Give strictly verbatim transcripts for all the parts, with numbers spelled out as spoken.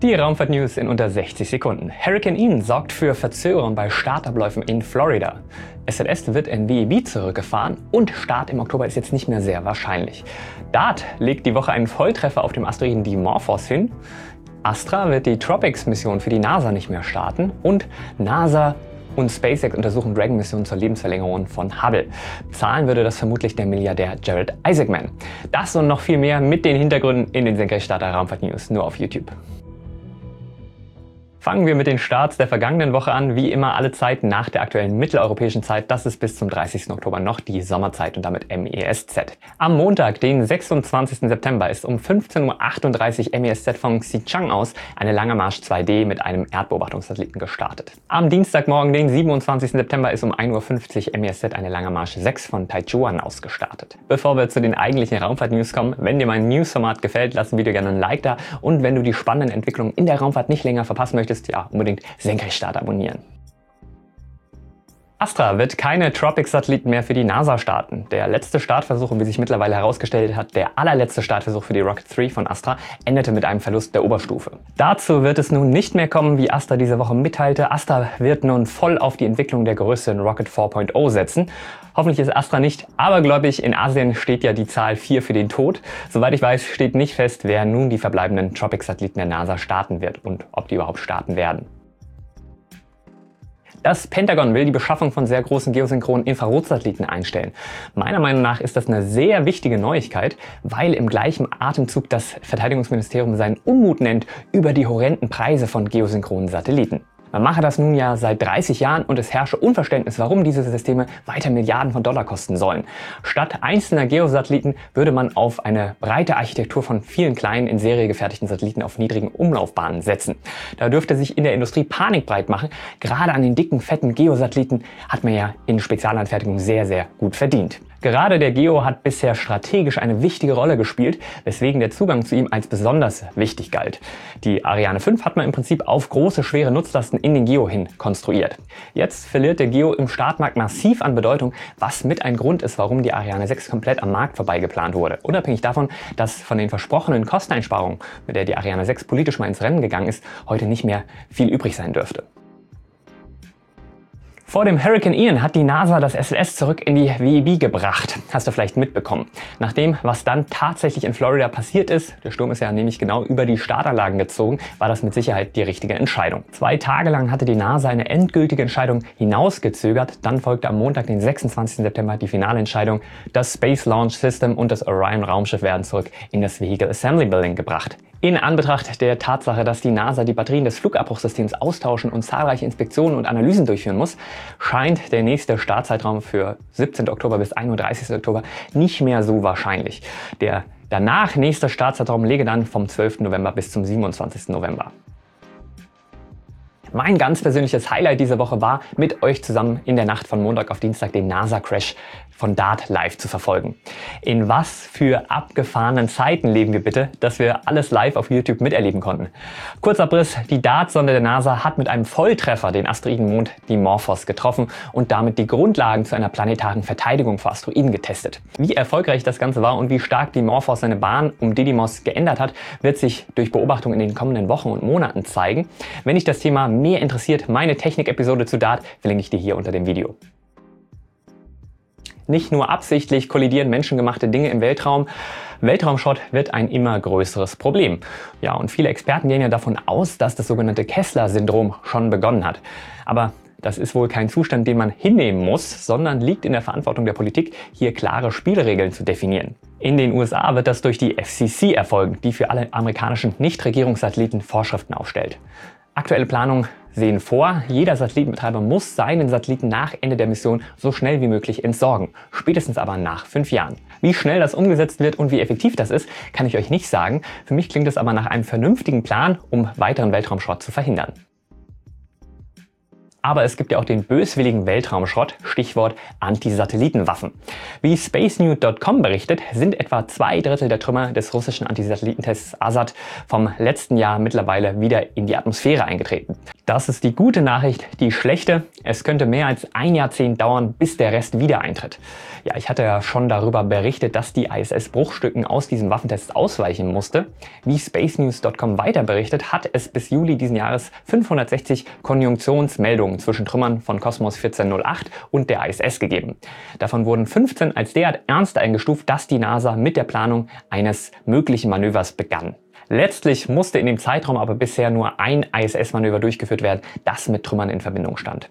Die Raumfahrt-News in unter sechzig Sekunden. Hurricane Ian sorgt für Verzögerungen bei Startabläufen in Florida. S L S wird in W E B zurückgefahren und Start im Oktober ist jetzt nicht mehr sehr wahrscheinlich. DART legt die Woche einen Volltreffer auf dem Asteroiden Dimorphos hin. Astra wird die TROPICS-Mission für die NASA nicht mehr starten und NASA und SpaceX untersuchen Dragon-Missionen zur Lebensverlängerung von Hubble. Zahlen würde das vermutlich der Milliardär Jared Isaacman. Das und noch viel mehr mit den Hintergründen in den Senkrechtstarter Raumfahrt-News nur auf YouTube. Fangen wir mit den Starts der vergangenen Woche an. Wie immer alle Zeit nach der aktuellen mitteleuropäischen Zeit. Das ist bis zum dreißigsten Oktober noch die Sommerzeit und damit M E S Z. Am Montag, den sechsundzwanzigsten September, ist um fünfzehn Uhr achtunddreißig M E S Z von Xichang aus eine Lange Marsch zwei D mit einem Erdbeobachtungssatelliten gestartet. Am Dienstagmorgen, den siebenundzwanzigsten September, ist um ein Uhr fünfzig M E S Z eine Lange Marsch sechs von Taichuan aus gestartet. Bevor wir zu den eigentlichen Raumfahrt-News kommen, wenn dir mein News-Format gefällt, lass ein Video gerne ein Like da und wenn du die spannenden Entwicklungen in der Raumfahrt nicht länger verpassen möchtest, ja, unbedingt Senkrechtstarter abonnieren. Astra wird keine TROPICS-Satelliten mehr für die NASA starten. Der letzte Startversuch, und wie sich mittlerweile herausgestellt hat, der allerletzte Startversuch für die Rocket drei von Astra, endete mit einem Verlust der Oberstufe. Dazu wird es nun nicht mehr kommen, wie Astra diese Woche mitteilte. Astra wird nun voll auf die Entwicklung der größeren Rocket vier Punkt null setzen. Hoffentlich ist Astra nicht abergläubig. In Asien steht ja die Zahl vier für den Tod. Soweit ich weiß, steht nicht fest, wer nun die verbleibenden TROPICS-Satelliten der NASA starten wird und ob die überhaupt starten werden. Das Pentagon will die Beschaffung von sehr großen geosynchronen Infrarotsatelliten einstellen. Meiner Meinung nach ist das eine sehr wichtige Neuigkeit, weil im gleichen Atemzug das Verteidigungsministerium seinen Unmut nennt über die horrenden Preise von geosynchronen Satelliten. Man mache das nun ja seit dreißig Jahren und es herrsche Unverständnis, warum diese Systeme weiter Milliarden von Dollar kosten sollen. Statt einzelner Geosatelliten würde man auf eine breite Architektur von vielen kleinen, in Serie gefertigten Satelliten auf niedrigen Umlaufbahnen setzen. Da dürfte sich in der Industrie Panik breit machen. Gerade an den dicken, fetten Geosatelliten hat man ja in Spezialanfertigung sehr, sehr gut verdient. Gerade der Geo hat bisher strategisch eine wichtige Rolle gespielt, weswegen der Zugang zu ihm als besonders wichtig galt. Die Ariane fünf hat man im Prinzip auf große, schwere Nutzlasten in den Geo hin konstruiert. Jetzt verliert der Geo im Startmarkt massiv an Bedeutung, was mit ein Grund ist, warum die Ariane sechs komplett am Markt vorbei geplant wurde. Unabhängig davon, dass von den versprochenen Kosteneinsparungen, mit der die Ariane sechs politisch mal ins Rennen gegangen ist, heute nicht mehr viel übrig sein dürfte. Vor dem Hurricane Ian hat die NASA das S L S zurück in die W E B gebracht. Hast du vielleicht mitbekommen. Nach dem, was dann tatsächlich in Florida passiert ist, der Sturm ist ja nämlich genau über die Startanlagen gezogen, war das mit Sicherheit die richtige Entscheidung. Zwei Tage lang hatte die NASA eine endgültige Entscheidung hinausgezögert. Dann folgte am Montag, den sechsundzwanzigsten September, die finale Entscheidung. Das Space Launch System und das Orion Raumschiff werden zurück in das Vehicle Assembly Building gebracht. In Anbetracht der Tatsache, dass die NASA die Batterien des Flugabbruchsystems austauschen und zahlreiche Inspektionen und Analysen durchführen muss, scheint der nächste Startzeitraum für siebzehnten Oktober bis einunddreißigsten Oktober nicht mehr so wahrscheinlich. Der danach nächste Startzeitraum läge dann vom zwölften November bis zum siebenundzwanzigsten November. Mein ganz persönliches Highlight dieser Woche war, mit euch zusammen in der Nacht von Montag auf Dienstag den NASA-Crash von DART live zu verfolgen. In was für abgefahrenen Zeiten leben wir bitte, dass wir alles live auf YouTube miterleben konnten. Kurzabriss, die DART-Sonde der NASA hat mit einem Volltreffer den Asteroidenmond Dimorphos getroffen und damit die Grundlagen zu einer planetaren Verteidigung vor Asteroiden getestet. Wie erfolgreich das Ganze war und wie stark Dimorphos seine Bahn um Didymos geändert hat, wird sich durch Beobachtung in den kommenden Wochen und Monaten zeigen. Wenn dich das Thema mehr interessiert, meine Technik-Episode zu DART, verlinke ich dir hier unter dem Video. Nicht nur absichtlich kollidieren menschengemachte Dinge im Weltraum. Weltraumschrott wird ein immer größeres Problem. Ja, und viele Experten gehen ja davon aus, dass das sogenannte Kessler-Syndrom schon begonnen hat. Aber das ist wohl kein Zustand, den man hinnehmen muss, sondern liegt in der Verantwortung der Politik, hier klare Spielregeln zu definieren. In den U S A wird das durch die F C C erfolgen, die für alle amerikanischen Nichtregierungssatelliten Vorschriften aufstellt. Aktuelle Planungen sehen vor, jeder Satellitenbetreiber muss seinen Satelliten nach Ende der Mission so schnell wie möglich entsorgen, spätestens aber nach fünf Jahren. Wie schnell das umgesetzt wird und wie effektiv das ist, kann ich euch nicht sagen. Für mich klingt es aber nach einem vernünftigen Plan, um weiteren Weltraumschrott zu verhindern. Aber es gibt ja auch den böswilligen Weltraumschrott, Stichwort Antisatellitenwaffen. Wie space news punkt com berichtet, sind etwa zwei Drittel der Trümmer des russischen Antisatellitentests ASAT vom letzten Jahr mittlerweile wieder in die Atmosphäre eingetreten. Das ist die gute Nachricht. Die schlechte: Es könnte mehr als ein Jahrzehnt dauern, bis der Rest wieder eintritt. Ja, ich hatte ja schon darüber berichtet, dass die I S S Bruchstücken aus diesem Waffentest ausweichen musste. Wie space news punkt com weiter berichtet, hat es bis Juli diesen Jahres fünfhundertsechzig Konjunktionsmeldungen zwischen Trümmern von Kosmos vierzehn null acht und der I S S gegeben. Davon wurden fünfzehn als derart ernst eingestuft, dass die NASA mit der Planung eines möglichen Manövers begann. Letztlich musste in dem Zeitraum aber bisher nur ein I S S-Manöver durchgeführt werden, das mit Trümmern in Verbindung stand.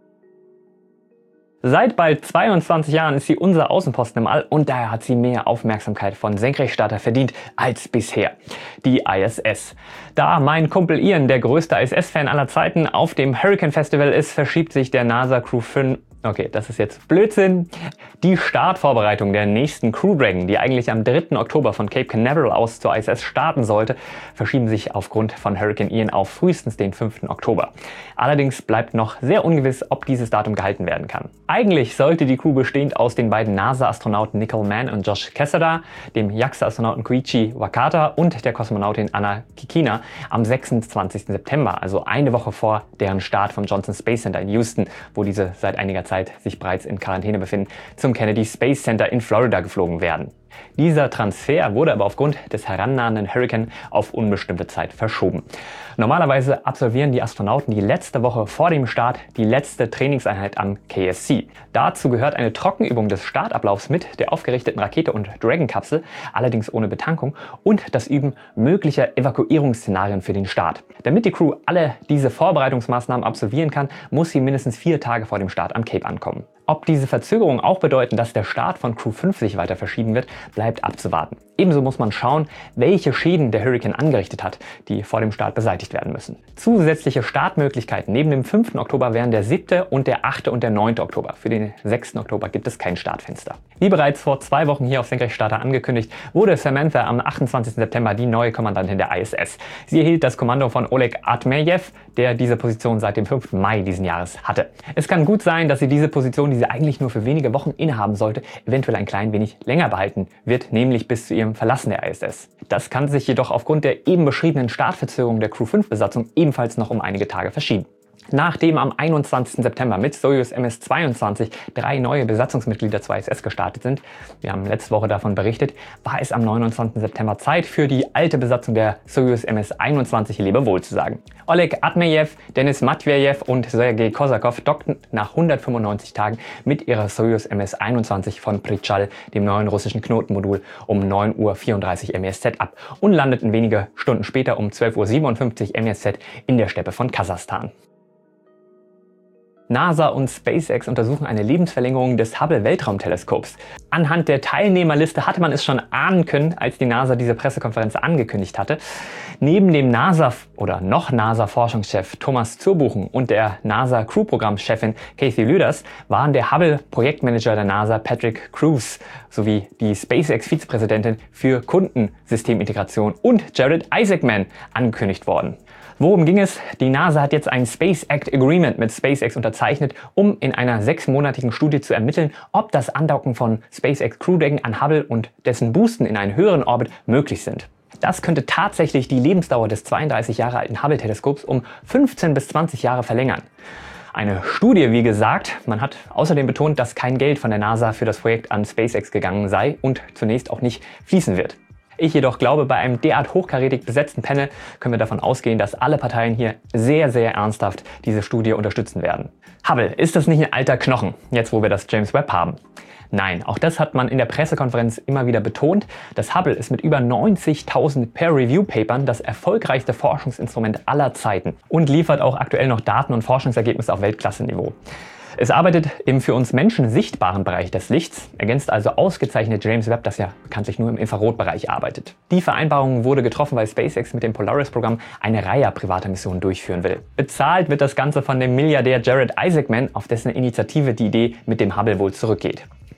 Seit bald zweiundzwanzig Jahren ist sie unser Außenposten im All und daher hat sie mehr Aufmerksamkeit von Senkrechtstarter verdient als bisher. Die I S S. Da mein Kumpel Ian, der größte I S S-Fan aller Zeiten, auf dem Hurricane Festival ist, verschiebt sich der NASA Crew fünf. Okay, das ist jetzt Blödsinn. Die Startvorbereitung der nächsten Crew Dragon, die eigentlich am dritten Oktober von Cape Canaveral aus zur I S S starten sollte, verschieben sich aufgrund von Hurricane Ian auf frühestens den fünften Oktober. Allerdings bleibt noch sehr ungewiss, ob dieses Datum gehalten werden kann. Eigentlich sollte die Crew bestehend aus den beiden NASA-Astronauten Nicole Mann und Josh Cassada, dem JAXA-Astronauten Koichi Wakata und der Kosmonautin Anna Kikina am sechsundzwanzigsten September, also eine Woche vor deren Start vom Johnson Space Center in Houston, wo diese seit einiger Zeit sich bereits in Quarantäne befinden, zum Kennedy Space Center in Florida geflogen werden. Dieser Transfer wurde aber aufgrund des herannahenden Hurrikan auf unbestimmte Zeit verschoben. Normalerweise absolvieren die Astronauten die letzte Woche vor dem Start die letzte Trainingseinheit am K S C. Dazu gehört eine Trockenübung des Startablaufs mit der aufgerichteten Rakete und Dragon-Kapsel, allerdings ohne Betankung, und das Üben möglicher Evakuierungsszenarien für den Start. Damit die Crew alle diese Vorbereitungsmaßnahmen absolvieren kann, muss sie mindestens vier Tage vor dem Start am Cape ankommen. Ob diese Verzögerungen auch bedeuten, dass der Start von Crew fünf sich weiter verschieben wird, bleibt abzuwarten. Ebenso muss man schauen, welche Schäden der Hurrikan angerichtet hat, die vor dem Start beseitigt werden müssen. Zusätzliche Startmöglichkeiten neben dem fünften Oktober wären der siebte und der achte und der neunte Oktober. Für den sechsten Oktober gibt es kein Startfenster. Wie bereits vor zwei Wochen hier auf Senkrechtstarter angekündigt, wurde Samantha am achtundzwanzigsten September die neue Kommandantin der I S S. Sie erhielt das Kommando von Oleg Artmejew, der diese Position seit dem fünften Mai diesen Jahres hatte. Es kann gut sein, dass sie diese Position, die sie eigentlich nur für wenige Wochen innehaben sollte, eventuell ein klein wenig länger behalten wird, nämlich bis zu ihrem Verlassen der I S S. Das kann sich jedoch aufgrund der eben beschriebenen Startverzögerung der Crew fünf Besatzung ebenfalls noch um einige Tage verschieben. Nachdem am einundzwanzigsten September mit Soyuz M S zweiundzwanzig drei neue Besatzungsmitglieder zur I S S gestartet sind, wir haben letzte Woche davon berichtet, war es am neunundzwanzigsten September Zeit für die alte Besatzung der Soyuz M S einundzwanzig Lebewohl zu sagen. Oleg Artmejew, Denis Matvejew und Sergei Kosakow dockten nach hundertfünfundneunzig Tagen mit ihrer Soyuz M S einundzwanzig von Pritschal, dem neuen russischen Knotenmodul, um neun Uhr vierunddreißig M E S Z ab und landeten wenige Stunden später um zwölf Uhr siebenundfünfzig M E S Z in der Steppe von Kasachstan. NASA und SpaceX untersuchen eine Lebensverlängerung des Hubble-Weltraumteleskops. Anhand der Teilnehmerliste hatte man es schon ahnen können, als die NASA diese Pressekonferenz angekündigt hatte. Neben dem NASA- oder noch NASA-Forschungschef Thomas Zurbuchen und der NASA-Crew-Programmchefin Kathy Lueders waren der Hubble-Projektmanager der NASA Patrick Cruise sowie die SpaceX-Vizepräsidentin für Kundensystemintegration und Jared Isaacman angekündigt worden. Worum ging es? Die NASA hat jetzt ein Space Act Agreement mit SpaceX unterzeichnet, um in einer sechsmonatigen Studie zu ermitteln, ob das Andocken von SpaceX Crew Dragon an Hubble und dessen Boosten in einen höheren Orbit möglich sind. Das könnte tatsächlich die Lebensdauer des zweiunddreißig Jahre alten Hubble-Teleskops um fünfzehn bis zwanzig Jahre verlängern. Eine Studie, wie gesagt. Man hat außerdem betont, dass kein Geld von der NASA für das Projekt an SpaceX gegangen sei und zunächst auch nicht fließen wird. Ich jedoch glaube, bei einem derart hochkarätig besetzten Panel können wir davon ausgehen, dass alle Parteien hier sehr, sehr ernsthaft diese Studie unterstützen werden. Hubble, ist das nicht ein alter Knochen, jetzt wo wir das James Webb haben? Nein, auch das hat man in der Pressekonferenz immer wieder betont. Das Hubble ist mit über neunzigtausend Peer-Review-Papern das erfolgreichste Forschungsinstrument aller Zeiten und liefert auch aktuell noch Daten und Forschungsergebnisse auf Weltklasse-Niveau. Es arbeitet im für uns Menschen sichtbaren Bereich des Lichts, ergänzt also ausgezeichnet James Webb, das ja bekanntlich nur im Infrarotbereich arbeitet. Die Vereinbarung wurde getroffen, weil SpaceX mit dem Polaris-Programm eine Reihe privater Missionen durchführen will. Bezahlt wird das Ganze von dem Milliardär Jared Isaacman, auf dessen Initiative die Idee mit dem Hubble wohl zurückgeht.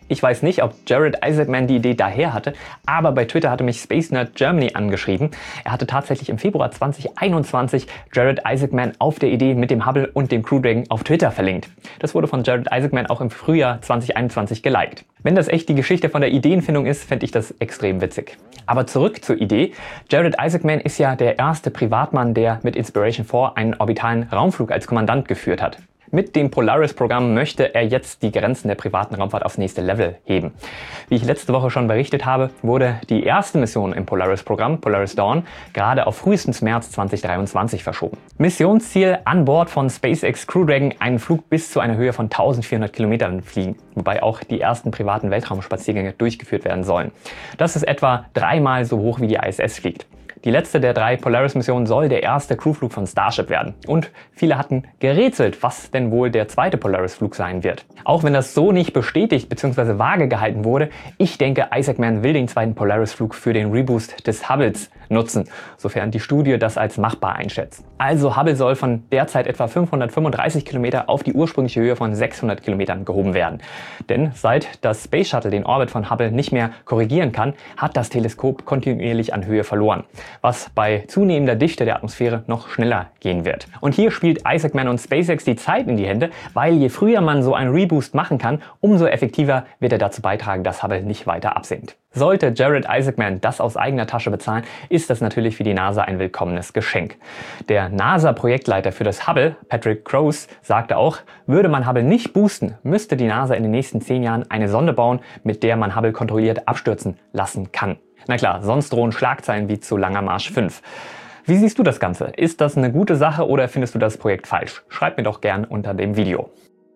Ich weiß nicht, ob Jared Isaacman die Idee daher hatte, aber bei Twitter hatte mich Space Nerd Germany angeschrieben. Er hatte tatsächlich im Februar zweitausendeinundzwanzig Jared Isaacman auf der Idee mit dem Hubble und dem Crew Dragon auf Twitter verlinkt. Das wurde von Jared Isaacman auch im Frühjahr zweitausendeinundzwanzig geliked. Wenn das echt die Geschichte von der Ideenfindung ist, fände ich das extrem witzig. Aber zurück zur Idee. Jared Isaacman ist ja der erste Privatmann, der mit Inspiration vier einen orbitalen Raumflug als Kommandant geführt hat. Mit dem Polaris-Programm möchte er jetzt die Grenzen der privaten Raumfahrt aufs nächste Level heben. Wie ich letzte Woche schon berichtet habe, wurde die erste Mission im Polaris-Programm, Polaris Dawn, gerade auf frühestens März zweitausenddreiundzwanzig verschoben. Missionsziel: an Bord von SpaceX Crew Dragon einen Flug bis zu einer Höhe von eintausendvierhundert Kilometern fliegen, wobei auch die ersten privaten Weltraumspaziergänge durchgeführt werden sollen. Das ist etwa dreimal so hoch wie die I S S fliegt. Die letzte der drei Polaris-Missionen soll der erste Crewflug von Starship werden. Und viele hatten gerätselt, was denn wohl der zweite Polaris-Flug sein wird. Auch wenn das so nicht bestätigt bzw. vage gehalten wurde, ich denke, Isaacman will den zweiten Polaris-Flug für den Reboost des Hubbles nutzen, sofern die Studie das als machbar einschätzt. Also Hubble soll von derzeit etwa fünfhundertfünfunddreißig Kilometer auf die ursprüngliche Höhe von sechshundert Kilometern gehoben werden. Denn seit das Space Shuttle den Orbit von Hubble nicht mehr korrigieren kann, hat das Teleskop kontinuierlich an Höhe verloren, was bei zunehmender Dichte der Atmosphäre noch schneller gehen wird. Und hier spielt Isaacman und SpaceX die Zeit in die Hände, weil je früher man so einen Reboost machen kann, umso effektiver wird er dazu beitragen, dass Hubble nicht weiter absinkt. Sollte Jared Isaacman das aus eigener Tasche bezahlen, ist das natürlich für die NASA ein willkommenes Geschenk. Der NASA-Projektleiter für das Hubble, Patrick Krause, sagte auch, würde man Hubble nicht boosten, müsste die NASA in den nächsten zehn Jahren eine Sonde bauen, mit der man Hubble kontrolliert abstürzen lassen kann. Na klar, sonst drohen Schlagzeilen wie zu Langer Marsch fünf. Wie siehst du das Ganze? Ist das eine gute Sache oder findest du das Projekt falsch? Schreib mir doch gern unter dem Video.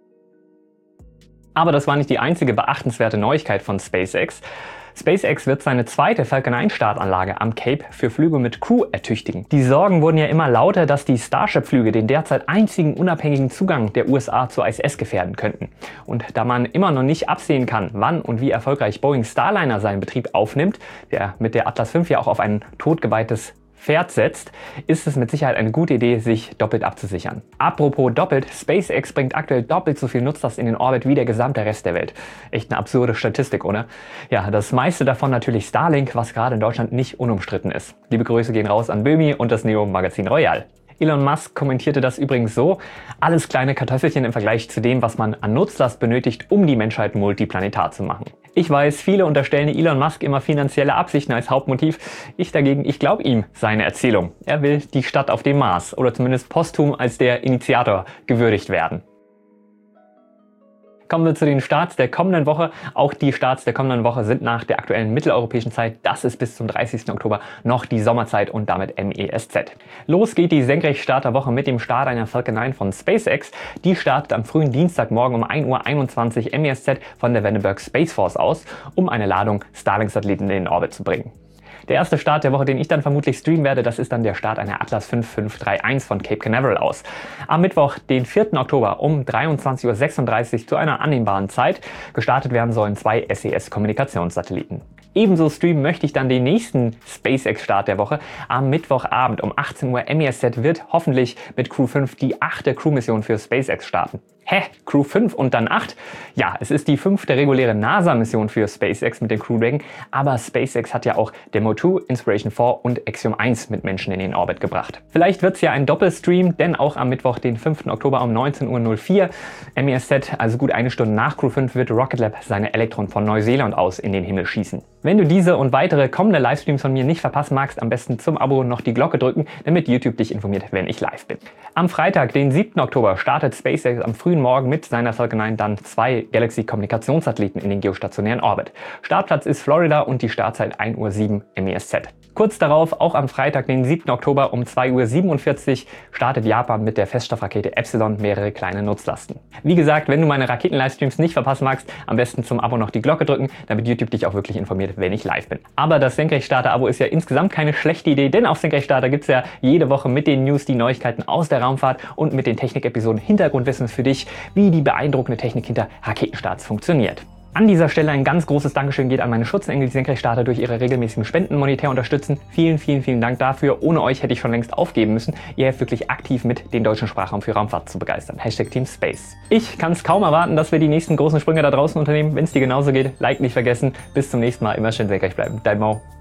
Aber das war nicht die einzige beachtenswerte Neuigkeit von SpaceX. SpaceX wird seine zweite Falcon neun Startanlage am Cape für Flüge mit Crew ertüchtigen. Die Sorgen wurden ja immer lauter, dass die Starship-Flüge den derzeit einzigen unabhängigen Zugang der U S A zur I S S gefährden könnten. Und da man immer noch nicht absehen kann, wann und wie erfolgreich Boeing Starliner seinen Betrieb aufnimmt, der mit der Atlas fünf ja auch auf ein totgeweihtes Pferd setzt, ist es mit Sicherheit eine gute Idee, sich doppelt abzusichern. Apropos doppelt, SpaceX bringt aktuell doppelt so viel Nutzlast in den Orbit wie der gesamte Rest der Welt. Echt eine absurde Statistik, oder? Ja, das meiste davon natürlich Starlink, was gerade in Deutschland nicht unumstritten ist. Liebe Grüße gehen raus an Böhmi und das Neo Magazin Royal. Elon Musk kommentierte das übrigens so: alles kleine Kartoffelchen im Vergleich zu dem, was man an Nutzlast benötigt, um die Menschheit multiplanetar zu machen. Ich weiß, viele unterstellen Elon Musk immer finanzielle Absichten als Hauptmotiv. Ich dagegen, ich glaube ihm seine Erzählung. Er will die Stadt auf dem Mars oder zumindest posthum als der Initiator gewürdigt werden. Kommen wir zu den Starts der kommenden Woche. Auch die Starts der kommenden Woche sind nach der aktuellen mitteleuropäischen Zeit. Das ist bis zum dreißigsten Oktober noch die Sommerzeit und damit M E S Z. Los geht die Senkrechtstarterwoche mit dem Start einer Falcon neun von SpaceX. Die startet am frühen Dienstagmorgen um ein Uhr einundzwanzig M E S Z von der Vandenberg Space Force aus, um eine Ladung Starlink-Satelliten in den Orbit zu bringen. Der erste Start der Woche, den ich dann vermutlich streamen werde, das ist dann der Start einer Atlas fünf fünf drei eins von Cape Canaveral aus. Am Mittwoch, den vierten Oktober um dreiundzwanzig Uhr sechsunddreißig zu einer annehmbaren Zeit. Gestartet werden sollen zwei S E S-Kommunikationssatelliten. Ebenso streamen möchte ich dann den nächsten SpaceX-Start der Woche. Am Mittwochabend um achtzehn Uhr M E S Z wird hoffentlich mit Crew fünf die achte Crew-Mission für SpaceX starten. Hä? Crew fünf und dann acht? Ja, es ist die fünfte reguläre NASA-Mission für SpaceX mit dem Crew Dragon, aber SpaceX hat ja auch Demo zwei, Inspiration vier und Axiom eins mit Menschen in den Orbit gebracht. Vielleicht wird es ja ein Doppelstream, denn auch am Mittwoch, den fünften Oktober um neunzehn Uhr null vier M E S Z, also gut eine Stunde nach Crew fünf, wird Rocket Lab seine Elektronen von Neuseeland aus in den Himmel schießen. Wenn du diese und weitere kommende Livestreams von mir nicht verpassen magst, am besten zum Abo noch die Glocke drücken, damit YouTube dich informiert, wenn ich live bin. Am Freitag, den siebten Oktober, startet SpaceX am frühen Morgen mit seiner Falcon neun dann zwei Galaxy-Kommunikationssatelliten in den geostationären Orbit. Startplatz ist Florida und die Startzeit ein Uhr sieben M E S Z. Kurz darauf, auch am Freitag, den siebten Oktober um zwei Uhr siebenundvierzig, startet Japan mit der Feststoffrakete Epsilon mehrere kleine Nutzlasten. Wie gesagt, wenn du meine Raketen-Livestreams nicht verpassen magst, am besten zum Abo noch die Glocke drücken, damit YouTube dich auch wirklich informiert, wenn ich live bin. Aber das Senkrechtstarter-Abo ist ja insgesamt keine schlechte Idee, denn auf Senkrechtstarter gibt es ja jede Woche mit den News die Neuigkeiten aus der Raumfahrt und mit den Technik-Episoden Hintergrundwissen für dich, wie die beeindruckende Technik hinter Raketenstarts funktioniert. An dieser Stelle ein ganz großes Dankeschön geht an meine Schutzengel, die Senkrechtstarter durch ihre regelmäßigen Spenden monetär unterstützen. Vielen, vielen, vielen Dank dafür. Ohne euch hätte ich schon längst aufgeben müssen. Ihr helft wirklich aktiv mit, den deutschen Sprachraum für Raumfahrt zu begeistern. Hashtag Team Space. Ich kann es kaum erwarten, dass wir die nächsten großen Sprünge da draußen unternehmen. Wenn es dir genauso geht, Like nicht vergessen. Bis zum nächsten Mal. Immer schön senkrecht bleiben. Dein Mo.